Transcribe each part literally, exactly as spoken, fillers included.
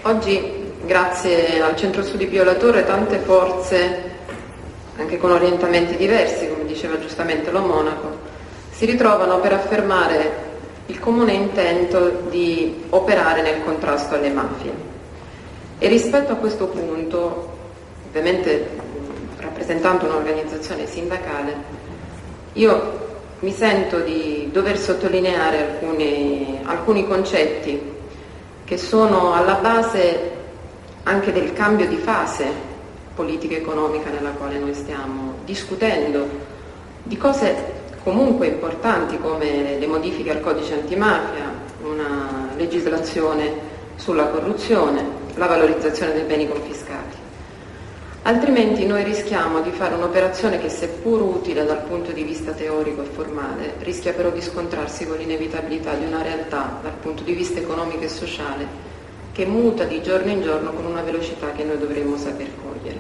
Oggi, grazie al Centro Studi Pio La Torre, tante forze, anche con orientamenti diversi, come diceva giustamente lo Monaco, si ritrovano per affermare il comune intento di operare nel contrasto alle mafie. E rispetto a questo punto, ovviamente rappresentando un'organizzazione sindacale, io mi sento di dover sottolineare alcuni, alcuni concetti che sono alla base anche del cambio di fase politica e economica nella quale noi stiamo discutendo, di cose comunque importanti come le modifiche al codice antimafia, una legislazione sulla corruzione, la valorizzazione dei beni confiscati. Altrimenti noi rischiamo di fare un'operazione che, seppur utile dal punto di vista teorico e formale, rischia però di scontrarsi con l'inevitabilità di una realtà dal punto di vista economico e sociale che muta di giorno in giorno con una velocità che noi dovremmo saper cogliere.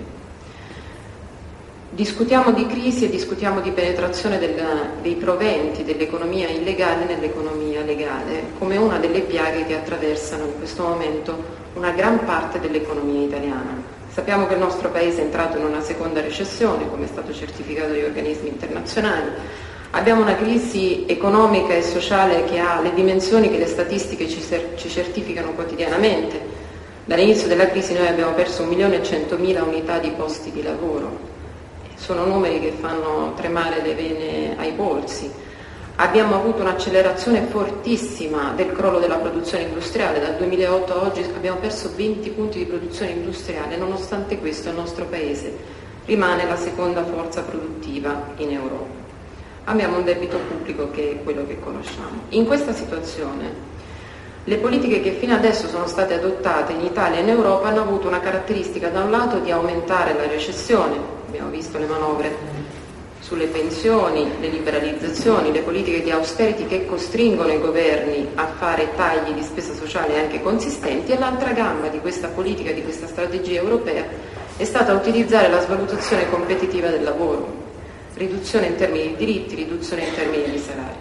Discutiamo di crisi e discutiamo di penetrazione del, dei proventi dell'economia illegale nell'economia legale come una delle piaghe che attraversano in questo momento una gran parte dell'economia italiana. Sappiamo che il nostro Paese è entrato in una seconda recessione, come è stato certificato dagli organismi internazionali. Abbiamo una crisi economica e sociale che ha le dimensioni che le statistiche ci, ci certificano quotidianamente. Dall'inizio della crisi noi abbiamo perso un milione e centomila unità di posti di lavoro. Sono numeri che fanno tremare le vene ai polsi. Abbiamo avuto un'accelerazione fortissima del crollo della produzione industriale. Dal duemilaotto a oggi abbiamo perso venti punti di produzione industriale. Nonostante questo il nostro Paese rimane la seconda forza produttiva in Europa. Abbiamo un debito pubblico che è quello che conosciamo. In questa situazione le politiche che fino adesso sono state adottate in Italia e in Europa hanno avuto una caratteristica, da un lato, di aumentare la recessione. Abbiamo visto le manovre sulle pensioni, le liberalizzazioni, le politiche di austerity che costringono i governi a fare tagli di spesa sociale anche consistenti, e l'altra gamba di questa politica, di questa strategia europea, è stata utilizzare la svalutazione competitiva del lavoro, riduzione in termini di diritti, riduzione in termini di salari.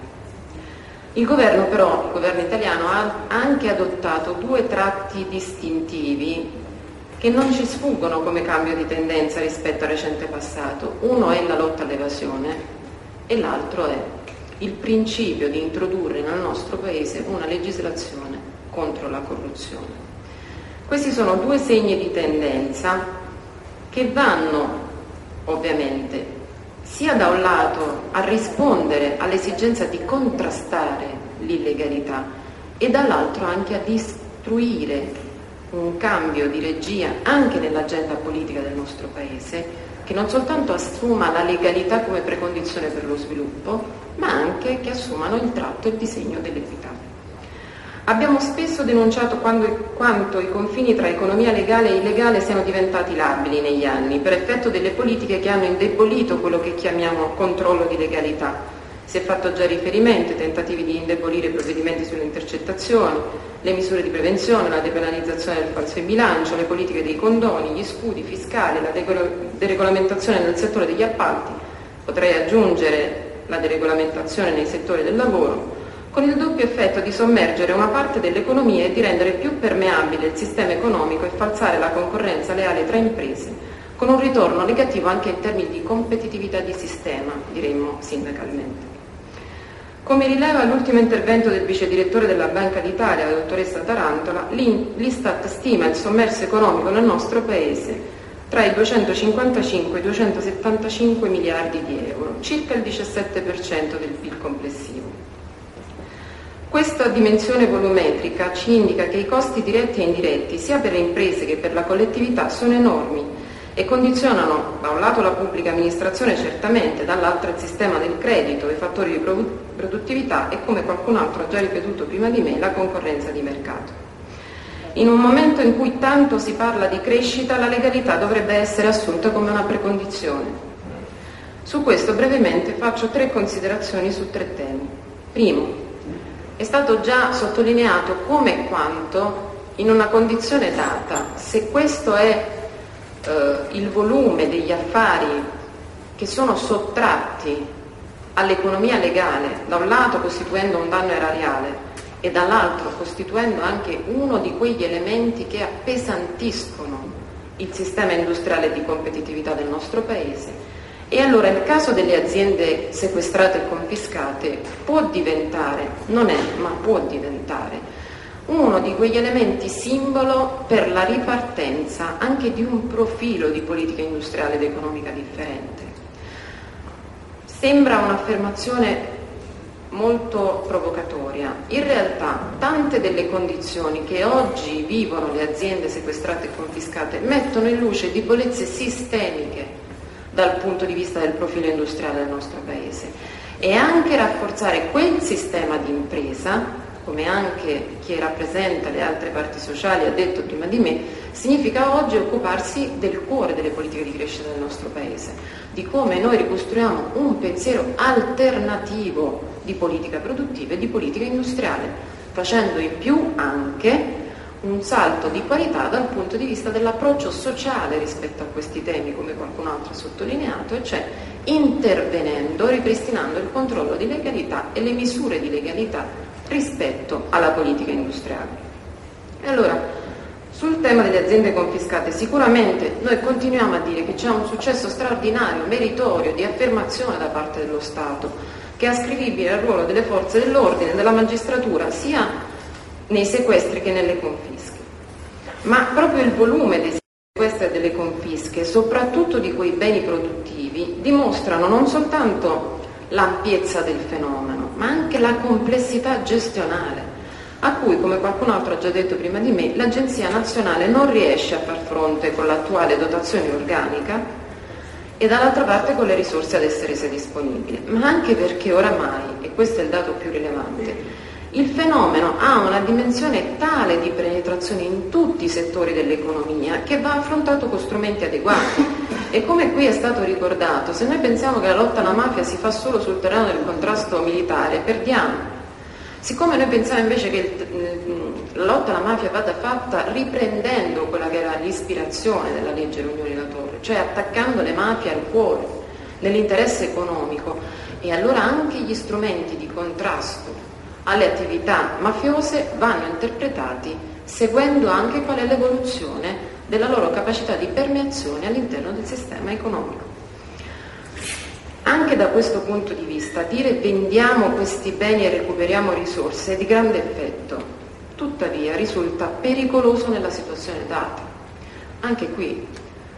Il governo però, il governo italiano, ha anche adottato due tratti distintivi che non ci sfuggono come cambio di tendenza rispetto al recente passato. Uno è la lotta all'evasione e l'altro è il principio di introdurre nel nostro Paese una legislazione contro la corruzione. Questi sono due segni di tendenza che vanno ovviamente sia da un lato a rispondere all'esigenza di contrastare l'illegalità e dall'altro anche a distruire un cambio di regia anche nell'agenda politica del nostro Paese, che non soltanto assuma la legalità come precondizione per lo sviluppo, ma anche che assumano il tratto e il disegno dell'equità. Abbiamo spesso denunciato quando, quanto i confini tra economia legale e illegale siano diventati labili negli anni, per effetto delle politiche che hanno indebolito quello che chiamiamo controllo di legalità. Si è fatto già riferimento ai tentativi di indebolire i provvedimenti sulle intercettazioni, le misure di prevenzione, la depenalizzazione del falso in bilancio, le politiche dei condoni, gli scudi fiscali, la deregolamentazione nel settore degli appalti. Potrei aggiungere la deregolamentazione nei settori del lavoro, con il doppio effetto di sommergere una parte dell'economia e di rendere più permeabile il sistema economico e falsare la concorrenza leale tra imprese, con un ritorno negativo anche in termini di competitività di sistema, diremmo sindacalmente. Come rileva l'ultimo intervento del vice direttore della Banca d'Italia, la dottoressa Tarantola, l'Istat stima il sommerso economico nel nostro Paese tra i duecentocinquantacinque e i duecentosettantacinque miliardi di euro, circa il diciassette per cento del P I L complessivo. Questa dimensione volumetrica ci indica che i costi diretti e indiretti, sia per le imprese che per la collettività, sono enormi e condizionano da un lato la pubblica amministrazione certamente, dall'altro il sistema del credito, i fattori di produttività e, come qualcun altro ha già ripetuto prima di me, la concorrenza di mercato. In un momento in cui tanto si parla di crescita, la legalità dovrebbe essere assunta come una precondizione. Su questo brevemente faccio tre considerazioni su tre temi. Primo, è stato già sottolineato come e quanto in una condizione data, se questo è il volume degli affari che sono sottratti all'economia legale, da un lato costituendo un danno erariale e dall'altro costituendo anche uno di quegli elementi che appesantiscono il sistema industriale di competitività del nostro Paese. E allora il caso delle aziende sequestrate e confiscate può diventare, non è, ma può diventare, uno di quegli elementi simbolo per la ripartenza anche di un profilo di politica industriale ed economica differente. Sembra un'affermazione molto provocatoria. In realtà tante delle condizioni che oggi vivono le aziende sequestrate e confiscate mettono in luce debolezze sistemiche dal punto di vista del profilo industriale del nostro Paese, e anche rafforzare quel sistema di impresa, come anche chi rappresenta le altre parti sociali ha detto prima di me, significa oggi occuparsi del cuore delle politiche di crescita del nostro Paese, di come noi ricostruiamo un pensiero alternativo di politica produttiva e di politica industriale, facendo in più anche un salto di qualità dal punto di vista dell'approccio sociale rispetto a questi temi, come qualcun altro ha sottolineato, e cioè intervenendo, ripristinando il controllo di legalità e le misure di legalità rispetto alla politica industriale. E allora, sul tema delle aziende confiscate, sicuramente noi continuiamo a dire che c'è un successo straordinario, meritorio, di affermazione da parte dello Stato, che è ascrivibile al ruolo delle forze dell'ordine, della magistratura, sia nei sequestri che nelle confische. Ma proprio il volume dei sequestri e delle confische, soprattutto di quei beni produttivi, dimostrano non soltanto l'ampiezza del fenomeno, ma anche la complessità gestionale, a cui, come qualcun altro ha già detto prima di me, l'Agenzia Nazionale non riesce a far fronte con l'attuale dotazione organica e dall'altra parte con le risorse ad esse rese disponibili, ma anche perché oramai, e questo è il dato più rilevante, il fenomeno ha una dimensione tale di penetrazione in tutti i settori dell'economia che va affrontato con strumenti adeguati. E come qui è stato ricordato, se noi pensiamo che la lotta alla mafia si fa solo sul terreno del contrasto militare, perdiamo. Siccome noi pensiamo invece che il, la lotta alla mafia vada fatta riprendendo quella che era l'ispirazione della legge Rognoni-La Torre, cioè attaccando le mafie al cuore, nell'interesse economico, e allora anche gli strumenti di contrasto alle attività mafiose vanno interpretati seguendo anche qual è l'evoluzione della loro capacità di permeazione all'interno del sistema economico. Anche da questo punto di vista dire vendiamo questi beni e recuperiamo risorse è di grande effetto, tuttavia risulta pericoloso nella situazione data. Anche qui,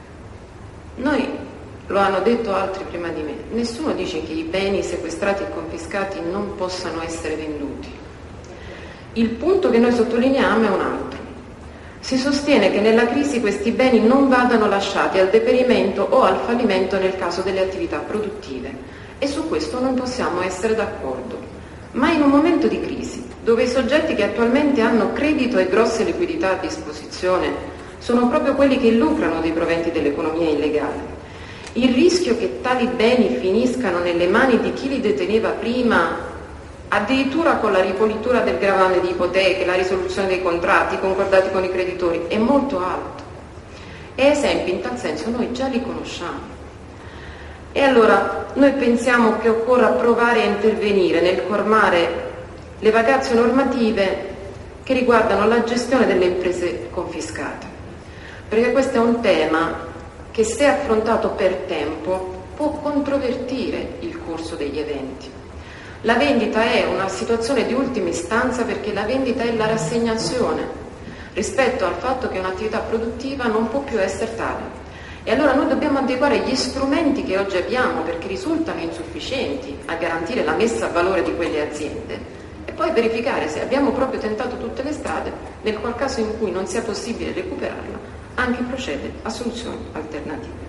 noi, lo hanno detto altri prima di me, nessuno dice che i beni sequestrati e confiscati non possano essere venduti. Il punto che noi sottolineiamo è un altro. Si sostiene che nella crisi questi beni non vadano lasciati al deperimento o al fallimento nel caso delle attività produttive, e su questo non possiamo essere d'accordo. Ma in un momento di crisi, dove i soggetti che attualmente hanno credito e grosse liquidità a disposizione sono proprio quelli che lucrano dei proventi dell'economia illegale, il rischio che tali beni finiscano nelle mani di chi li deteneva prima, addirittura con la ripulitura del gravame di ipoteche, la risoluzione dei contratti concordati con i creditori, è molto alto. E esempi in tal senso noi già li conosciamo. E allora noi pensiamo che occorra provare a intervenire nel colmare le vacazze normative che riguardano la gestione delle imprese confiscate, perché questo è un tema che, se affrontato per tempo, può controvertire il corso degli eventi. La vendita è una situazione di ultima istanza, perché la vendita è la rassegnazione rispetto al fatto che un'attività produttiva non può più essere tale. E allora noi dobbiamo adeguare gli strumenti che oggi abbiamo, perché risultano insufficienti a garantire la messa a valore di quelle aziende, e poi verificare se abbiamo proprio tentato tutte le strade, nel qual caso in cui non sia possibile recuperarla, anche procede a soluzioni alternative.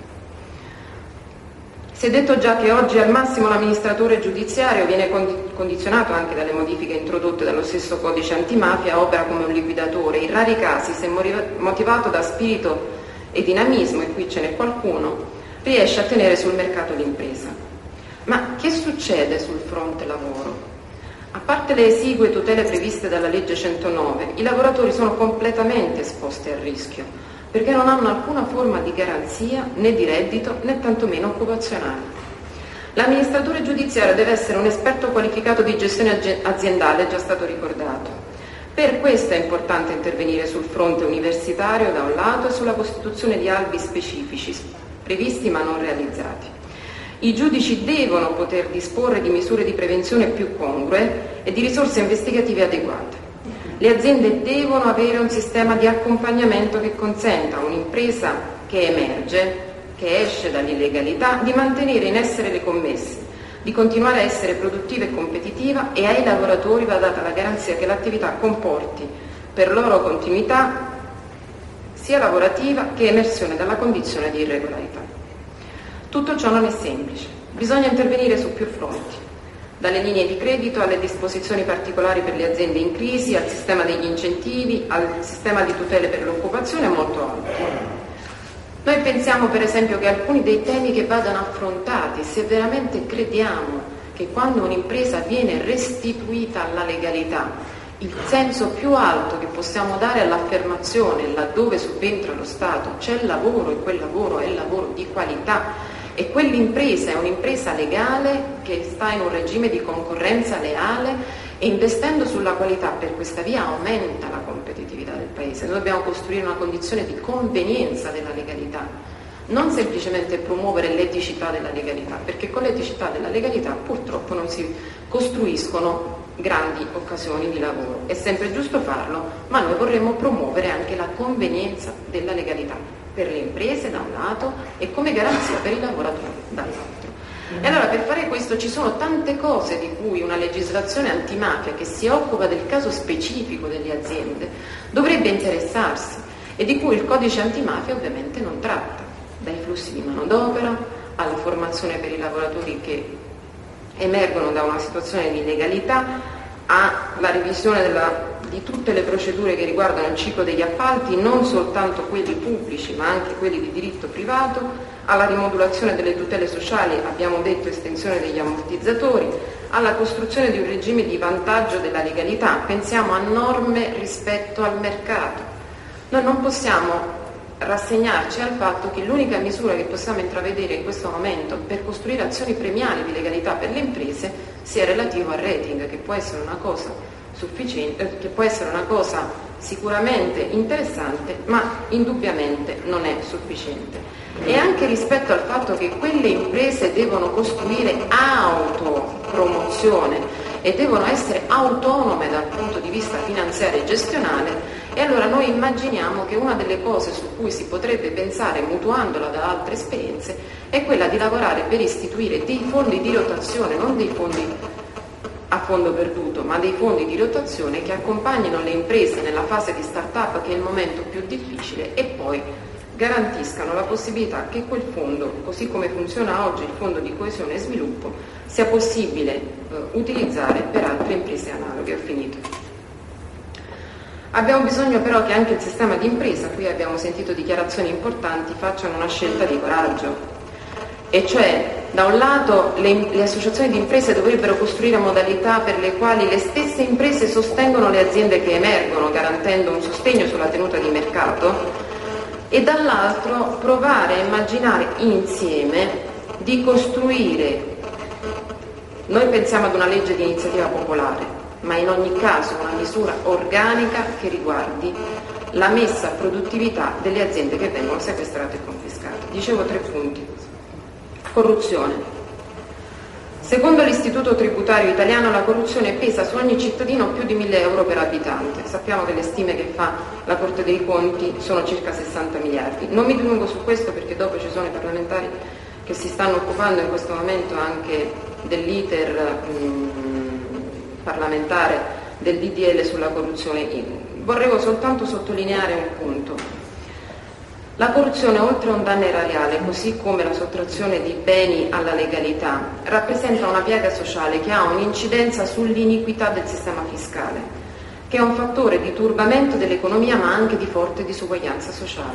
Si è detto già che oggi al massimo l'amministratore giudiziario viene condizionato anche dalle modifiche introdotte dallo stesso codice antimafia, opera come un liquidatore, in rari casi, se motivato da spirito e dinamismo, e qui ce n'è qualcuno, riesce a tenere sul mercato l'impresa. Ma che succede sul fronte lavoro? A parte le esigue tutele previste dalla legge centonove, i lavoratori sono completamente esposti al rischio, perché non hanno alcuna forma di garanzia né di reddito né tantomeno occupazionale. L'amministratore giudiziario deve essere un esperto qualificato di gestione aziendale, è già stato ricordato. Per questo è importante intervenire sul fronte universitario da un lato e sulla costituzione di albi specifici, previsti ma non realizzati. I giudici devono poter disporre di misure di prevenzione più congrue e di risorse investigative adeguate. Le aziende devono avere un sistema di accompagnamento che consenta a un'impresa che emerge, che esce dall'illegalità, di mantenere in essere le commesse, di continuare a essere produttiva e competitiva, e ai lavoratori va data la garanzia che l'attività comporti per loro continuità sia lavorativa che emersione dalla condizione di irregolarità. Tutto ciò non è semplice, bisogna intervenire su più fronti, dalle linee di credito alle disposizioni particolari per le aziende in crisi, al sistema degli incentivi, al sistema di tutele per l'occupazione e molto altro. Noi pensiamo per esempio che alcuni dei temi che vadano affrontati, se veramente crediamo che quando un'impresa viene restituita alla legalità, il senso più alto che possiamo dare all'affermazione laddove subentra lo Stato c'è lavoro e quel lavoro è lavoro di qualità e quell'impresa è un'impresa legale che sta in un regime di concorrenza leale e investendo sulla qualità per questa via aumenta la competitività del Paese. Noi dobbiamo costruire una condizione di convenienza della legalità, non semplicemente promuovere l'eticità della legalità, perché con l'eticità della legalità purtroppo non si costruiscono grandi occasioni di lavoro. È sempre giusto farlo, ma noi vorremmo promuovere anche la convenienza della legalità per le imprese da un lato e come garanzia per i lavoratori dall'altro. E allora per fare questo ci sono tante cose di cui una legislazione antimafia che si occupa del caso specifico delle aziende dovrebbe interessarsi e di cui il codice antimafia ovviamente non tratta, dai flussi di manodopera alla formazione per i lavoratori che emergono da una situazione di illegalità, alla revisione della, di tutte le procedure che riguardano il ciclo degli appalti, non soltanto quelli pubblici ma anche quelli di diritto privato, alla rimodulazione delle tutele sociali, abbiamo detto estensione degli ammortizzatori, alla costruzione di un regime di vantaggio della legalità. Pensiamo a norme rispetto al mercato. Noi non possiamo rassegnarci al fatto che l'unica misura che possiamo intravedere in questo momento per costruire azioni premiali di legalità per le imprese sia relativa al rating, che può essere una cosa sufficiente, che può essere una cosa sicuramente interessante, ma indubbiamente non è sufficiente. E anche rispetto al fatto che quelle imprese devono costruire autopromozione e devono essere autonome dal punto di vista finanziario e gestionale, e allora noi immaginiamo che una delle cose su cui si potrebbe pensare, mutuandola da altre esperienze, è quella di lavorare per istituire dei fondi di rotazione, non dei fondi a fondo perduto, ma dei fondi di rotazione che accompagnino le imprese nella fase di start-up, che è il momento più difficile, e poi garantiscano la possibilità che quel fondo, così come funziona oggi il Fondo di Coesione e Sviluppo, sia possibile eh, utilizzare per altre imprese analoghe. Ho finito. Abbiamo bisogno però che anche il sistema di impresa, qui abbiamo sentito dichiarazioni importanti, facciano una scelta di coraggio, e cioè da un lato le, le associazioni di imprese dovrebbero costruire modalità per le quali le stesse imprese sostengono le aziende che emergono, garantendo un sostegno sulla tenuta di mercato, e dall'altro provare a immaginare insieme di costruire, noi pensiamo ad una legge di iniziativa popolare, ma in ogni caso una misura organica che riguardi la messa a produttività delle aziende che vengono sequestrate e confiscate. Dicevo tre punti. Corruzione. Secondo l'Istituto Tributario Italiano la corruzione pesa su ogni cittadino più di mille euro per abitante. Sappiamo che le stime che fa la Corte dei Conti sono circa sessanta miliardi. Non mi dilungo su questo perché dopo ci sono i parlamentari che si stanno occupando in questo momento anche dell'iter parlamentare del D D L sulla corruzione. Vorrei soltanto sottolineare un punto. La corruzione, oltre a un danno erariale, così come la sottrazione di beni alla legalità, rappresenta una piaga sociale che ha un'incidenza sull'iniquità del sistema fiscale, che è un fattore di turbamento dell'economia ma anche di forte disuguaglianza sociale.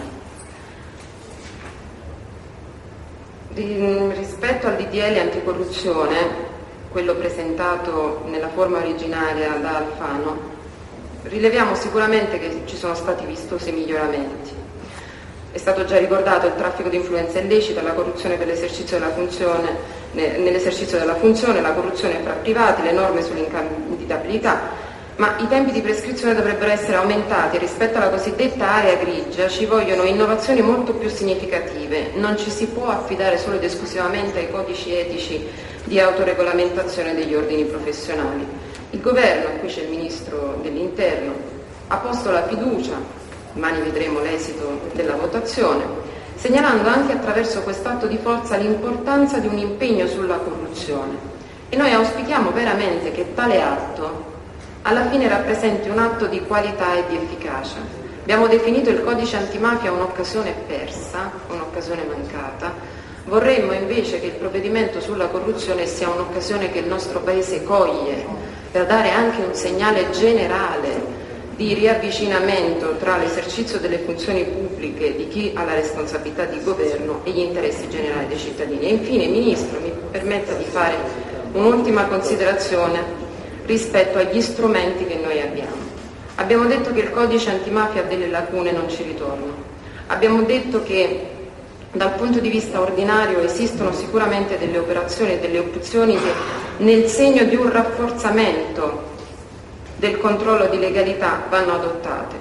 Di, rispetto al D D L anticorruzione, quello presentato nella forma originaria da Alfano, rileviamo sicuramente che ci sono stati vistosi miglioramenti. È stato già ricordato il traffico di influenza illecita, la corruzione per l'esercizio della funzione, nell'esercizio della funzione, la corruzione fra privati, le norme sull'incandidabilità, ma i tempi di prescrizione dovrebbero essere aumentati e rispetto alla cosiddetta area grigia ci vogliono innovazioni molto più significative. Non ci si può affidare solo ed esclusivamente ai codici etici di autoregolamentazione degli ordini professionali. Il governo, qui c'è il Ministro dell'Interno, ha posto la fiducia, domani vedremo l'esito della votazione, segnalando anche attraverso quest'atto di forza l'importanza di un impegno sulla corruzione. E noi auspichiamo veramente che tale atto alla fine rappresenti un atto di qualità e di efficacia. Abbiamo definito il codice antimafia un'occasione persa, un'occasione mancata. Vorremmo invece che il provvedimento sulla corruzione sia un'occasione che il nostro Paese coglie per dare anche un segnale generale di riavvicinamento tra l'esercizio delle funzioni pubbliche di chi ha la responsabilità di governo e gli interessi generali dei cittadini. E infine, Ministro, mi permetta di fare un'ultima considerazione rispetto agli strumenti che noi abbiamo. Abbiamo detto che il codice antimafia ha delle lacune, non ci ritorno. Abbiamo detto che dal punto di vista ordinario esistono sicuramente delle operazioni e delle opzioni che nel segno di un rafforzamento del controllo di legalità vanno adottate.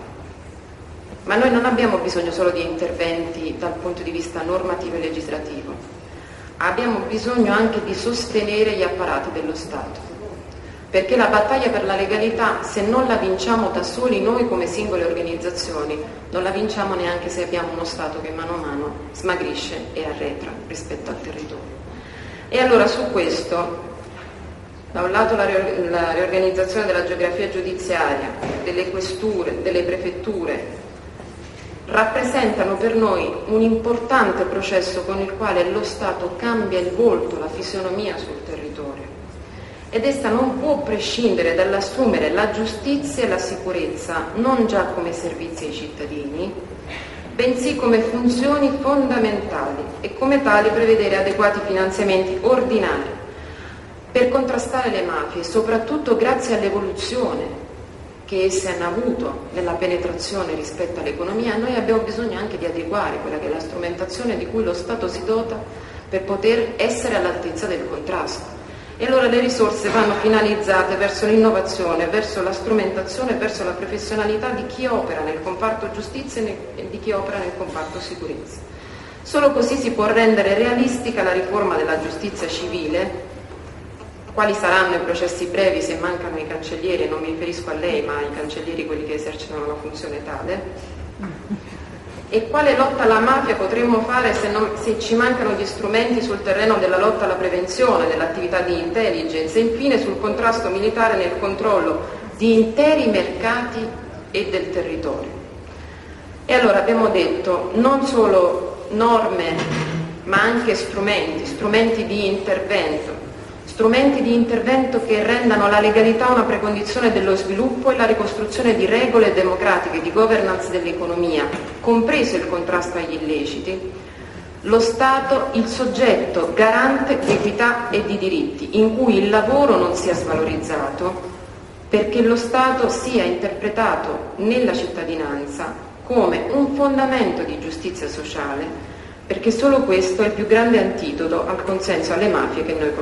Ma noi non abbiamo bisogno solo di interventi dal punto di vista normativo e legislativo, abbiamo bisogno anche di sostenere gli apparati dello Stato. Perché la battaglia per la legalità, se non la vinciamo da soli noi come singole organizzazioni, non la vinciamo neanche se abbiamo uno Stato che mano a mano smagrisce e arretra rispetto al territorio. E allora su questo, da un lato la riorganizzazione della geografia giudiziaria, delle questure, delle prefetture, rappresentano per noi un importante processo con il quale lo Stato cambia il volto, la fisionomia sul territorio. Ed essa non può prescindere dall'assumere la giustizia e la sicurezza non già come servizi ai cittadini, bensì come funzioni fondamentali e come tali prevedere adeguati finanziamenti ordinari per contrastare le mafie, soprattutto grazie all'evoluzione che esse hanno avuto nella penetrazione rispetto all'economia. Noi abbiamo bisogno anche di adeguare quella che è la strumentazione di cui lo Stato si dota per poter essere all'altezza del contrasto. E allora le risorse vanno finalizzate verso l'innovazione, verso la strumentazione, verso la professionalità di chi opera nel comparto giustizia e di chi opera nel comparto sicurezza. Solo così si può rendere realistica la riforma della giustizia civile. Quali saranno i processi brevi se mancano i cancellieri? Non mi riferisco a lei, ma ai cancellieri, quelli che esercitano la funzione tale. E quale lotta alla mafia potremmo fare se, non, se ci mancano gli strumenti sul terreno della lotta alla prevenzione, dell'attività di intelligence e infine sul contrasto militare nel controllo di interi mercati e del territorio. E allora abbiamo detto non solo norme ma anche strumenti, strumenti di intervento, strumenti di intervento che rendano la legalità una precondizione dello sviluppo e la ricostruzione di regole democratiche di governance dell'economia, compreso il contrasto agli illeciti, lo Stato il soggetto garante di equità e di diritti, in cui il lavoro non sia svalorizzato, perché lo Stato sia interpretato nella cittadinanza come un fondamento di giustizia sociale, perché solo questo è il più grande antidoto al consenso alle mafie che noi conosciamo.